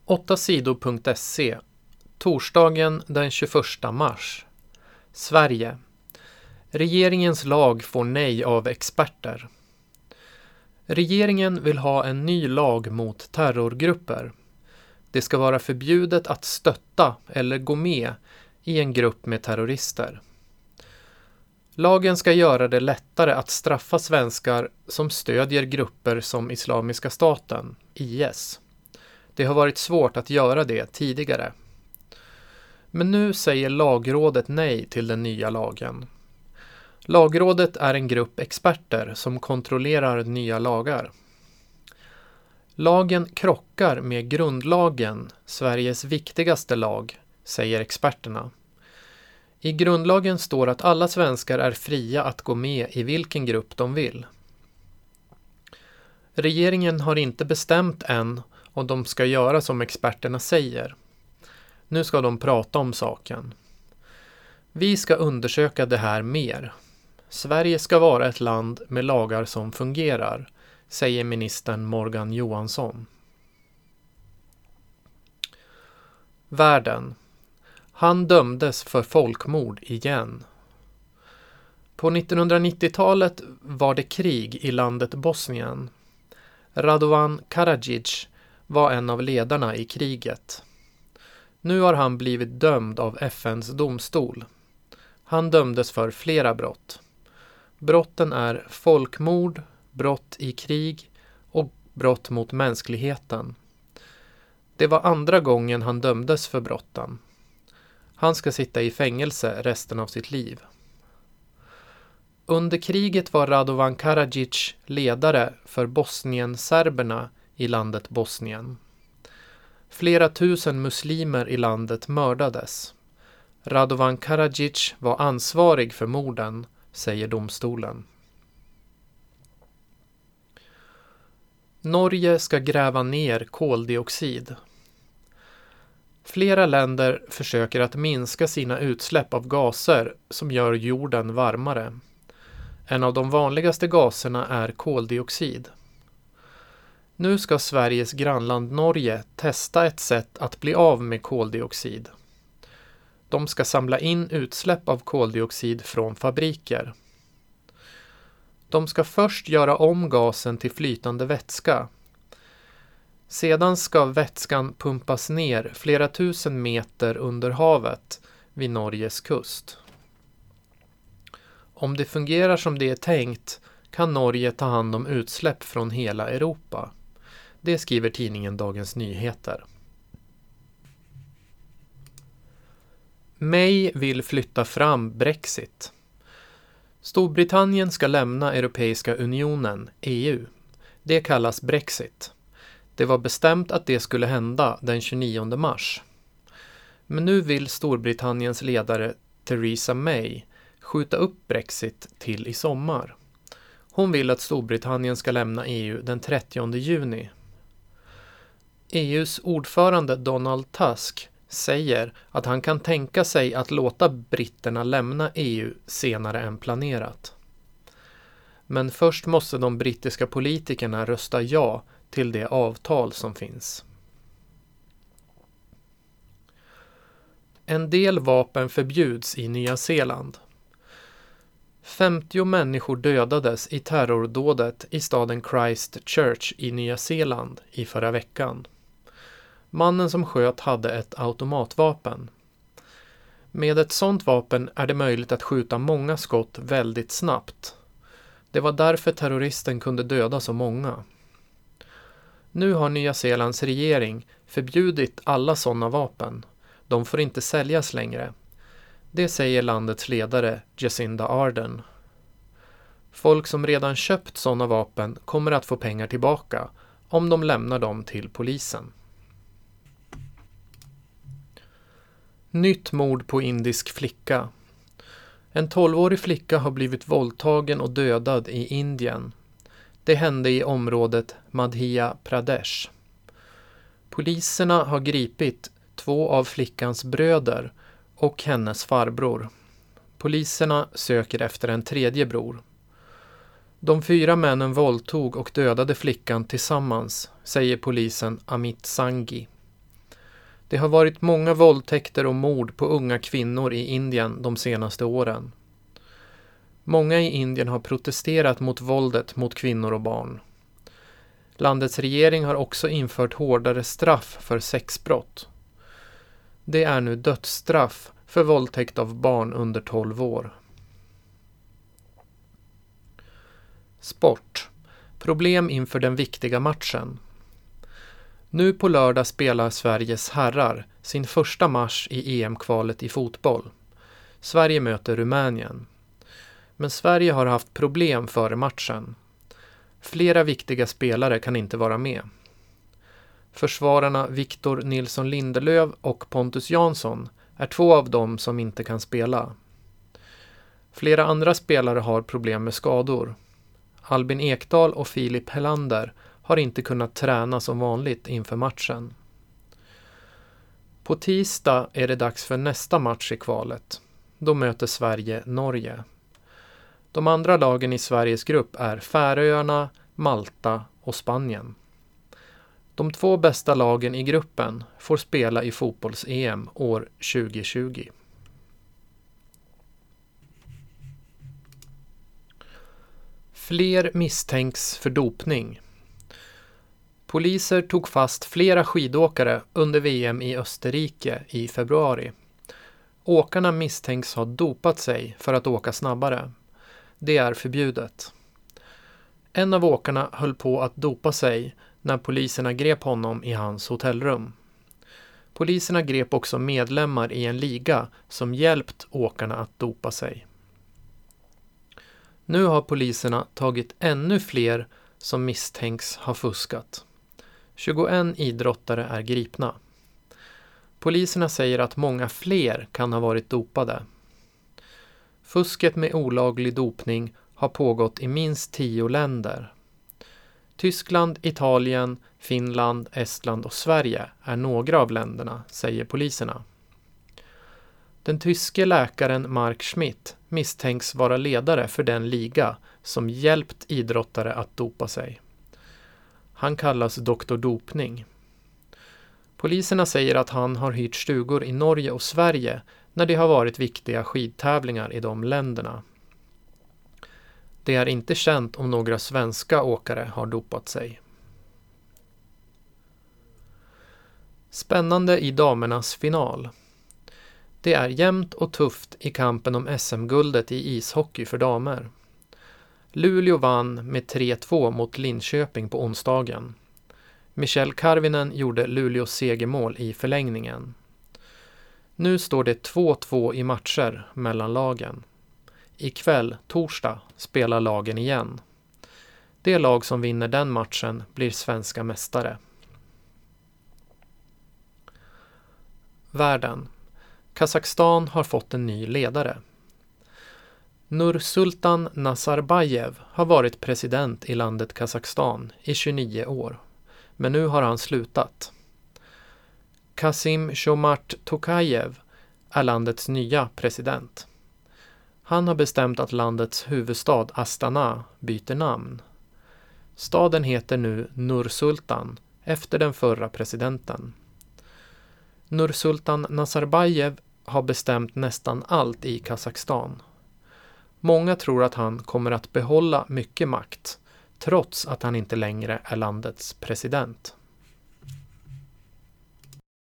8sidor.se. Torsdagen den 21 mars. Sverige. Regeringens lag får nej av experter. Regeringen vill ha en ny lag mot terrorgrupper. Det ska vara förbjudet att stötta eller gå med i en grupp med terrorister. Lagen ska göra det lättare att straffa svenskar som stödjer grupper som Islamiska staten, IS. Det har varit svårt att göra det tidigare. Men nu säger Lagrådet nej till den nya lagen. Lagrådet är en grupp experter som kontrollerar nya lagar. Lagen krockar med grundlagen, Sveriges viktigaste lag, säger experterna. I grundlagen står att alla svenskar är fria att gå med i vilken grupp de vill. Regeringen har inte bestämt än om de ska göra som experterna säger. Nu ska de prata om saken. Vi ska undersöka det här mer. Sverige ska vara ett land med lagar som fungerar, säger ministern Morgan Johansson. Världen. Han dömdes för folkmord igen. På 1990-talet var det krig i landet Bosnien. Radovan Karadzic var en av ledarna i kriget. Nu har han blivit dömd av FNs domstol. Han dömdes för flera brott. Brotten är folkmord, brott i krig och brott mot mänskligheten. Det var andra gången han dömdes för brotten. Han ska sitta i fängelse resten av sitt liv. Under kriget var Radovan Karadzic ledare för Bosnien-serberna i landet Bosnien. Flera tusen muslimer i landet mördades. Radovan Karadzic var ansvarig för morden, säger domstolen. Norge ska gräva ner koldioxid. Flera länder försöker att minska sina utsläpp av gaser som gör jorden varmare. En av de vanligaste gaserna är koldioxid. Nu ska Sveriges grannland Norge testa ett sätt att bli av med koldioxid. De ska samla in utsläpp av koldioxid från fabriker. De ska först göra om gasen till flytande vätska. Sedan ska vätskan pumpas ner flera tusen meter under havet vid Norges kust. Om det fungerar som det är tänkt kan Norge ta hand om utsläpp från hela Europa. Det skriver tidningen Dagens Nyheter. May vill flytta fram Brexit. Storbritannien ska lämna Europeiska unionen, EU. Det kallas Brexit. Det var bestämt att det skulle hända den 29 mars. Men nu vill Storbritanniens ledare Theresa May skjuta upp Brexit till i sommar. Hon vill att Storbritannien ska lämna EU den 30 juni. EUs ordförande Donald Tusk säger att han kan tänka sig att låta britterna lämna EU senare än planerat. Men först måste de brittiska politikerna rösta ja till det avtal som finns. En del vapen förbjuds i Nya Zeeland. 50 människor dödades i terrordådet i staden Christchurch i Nya Zeeland i förra veckan. Mannen som sköt hade ett automatvapen. Med ett sådant vapen är det möjligt att skjuta många skott väldigt snabbt. Det var därför terroristen kunde döda så många. Nu har Nya Zeelands regering förbjudit alla sådana vapen. De får inte säljas längre. Det säger landets ledare Jacinda Ardern. Folk som redan köpt sådana vapen kommer att få pengar tillbaka om de lämnar dem till polisen. Nytt mord på indisk flicka. En 12-årig flicka har blivit våldtagen och dödad i Indien. Det hände i området Madhya Pradesh. Poliserna har gripit 2 av flickans bröder och hennes farbror. Poliserna söker efter en 3:e bror. De 4 männen våldtog och dödade flickan tillsammans, säger polisen Amit Sanghi. Det har varit många våldtäkter och mord på unga kvinnor i Indien de senaste åren. Många i Indien har protesterat mot våldet mot kvinnor och barn. Landets regering har också infört hårdare straff för sexbrott. Det är nu dödsstraff för våldtäkt av barn under 12 år. Sport. Problem inför den viktiga matchen. Nu på lördag spelar Sveriges herrar sin första match i EM-kvalet i fotboll. Sverige möter Rumänien. Men Sverige har haft problem före matchen. Flera viktiga spelare kan inte vara med. Försvararna Victor Nilsson Lindelöf och Pontus Jansson är 2 av dem som inte kan spela. Flera andra spelare har problem med skador. Albin Ekdal och Filip Helander har inte kunnat träna som vanligt inför matchen. På tisdag är det dags för nästa match i kvalet. Då möter Sverige Norge. De andra lagen i Sveriges grupp är Färöarna, Malta och Spanien. De 2 bästa lagen i gruppen får spela i fotbolls-EM år 2020. Fler misstänks för dopning. Poliser tog fast flera skidåkare under VM i Österrike i februari. Åkarna misstänks ha dopat sig för att åka snabbare. Det är förbjudet. En av åkarna höll på att dopa sig när poliserna grep honom i hans hotellrum. Poliserna grep också medlemmar i en liga som hjälpt åkarna att dopa sig. Nu har poliserna tagit ännu fler som misstänks ha fuskat. 21 idrottare är gripna. Poliserna säger att många fler kan ha varit dopade. Fusket med olaglig dopning har pågått i minst 10 länder. Tyskland, Italien, Finland, Estland och Sverige är några av länderna, säger poliserna. Den tyske läkaren Mark Schmidt misstänks vara ledare för den liga som hjälpt idrottare att dopa sig. Han kallas Dr. Dopning. Poliserna säger att han har hyrt stugor i Norge och Sverige när det har varit viktiga skidtävlingar i de länderna. Det är inte känt om några svenska åkare har dopat sig. Spännande i damernas final. Det är jämnt och tufft i kampen om SM-guldet i ishockey för damer. Luleå vann med 3-2 mot Linköping på onsdagen. Michelle Karvinen gjorde Luleås segermål i förlängningen. Nu står det 2-2 i matcher mellan lagen. Ikväll, torsdag, spelar lagen igen. Det lag som vinner den matchen blir svenska mästare. Världen. Kazakstan har fått en ny ledare. Nursultan Nazarbayev har varit president i landet Kazakstan i 29 år. Men nu har han slutat. Kassym-Jomart Tokayev är landets nya president. Han har bestämt att landets huvudstad Astana byter namn. Staden heter nu Nursultan efter den förra presidenten. Nursultan Nazarbayev har bestämt nästan allt i Kazakstan. Många tror att han kommer att behålla mycket makt, trots att han inte längre är landets president.